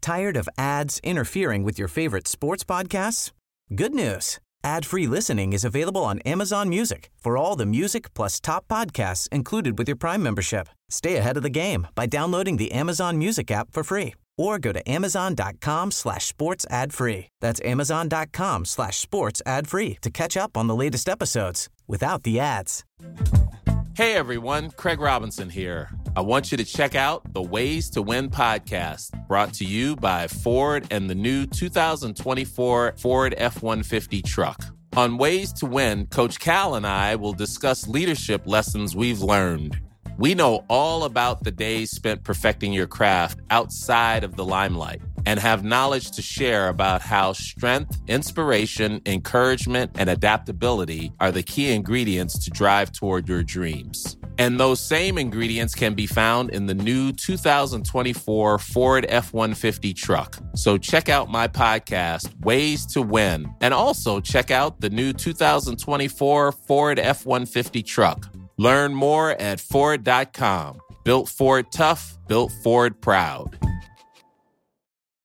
Speaker 3: Tired of ads interfering with your favorite sports podcasts? Good news. Ad-free listening is available on Amazon Music for all the music plus top podcasts included with your Prime membership. Stay ahead of the game by downloading the Amazon Music app for free or go to amazon.com slash sports ad free. That's amazon.com slash sports ad free to catch up on the latest episodes without the ads.
Speaker 7: Hey everyone, Craig Robinson here. I want you to check out the Ways to Win podcast, brought to you by Ford and the new two thousand twenty-four Ford F one fifty truck. On Ways to Win, Coach Cal and I will discuss leadership lessons we've learned. We know all about the days spent perfecting your craft outside of the limelight and have knowledge to share about how strength, inspiration, encouragement, and adaptability are the key ingredients to drive toward your dreams. And those same ingredients can be found in the new two thousand twenty-four Ford F one fifty truck. So check out my podcast, Ways to Win, and also check out the new two thousand twenty-four Ford F one fifty truck. Learn more at Ford dot com. Built Ford tough, built Ford proud.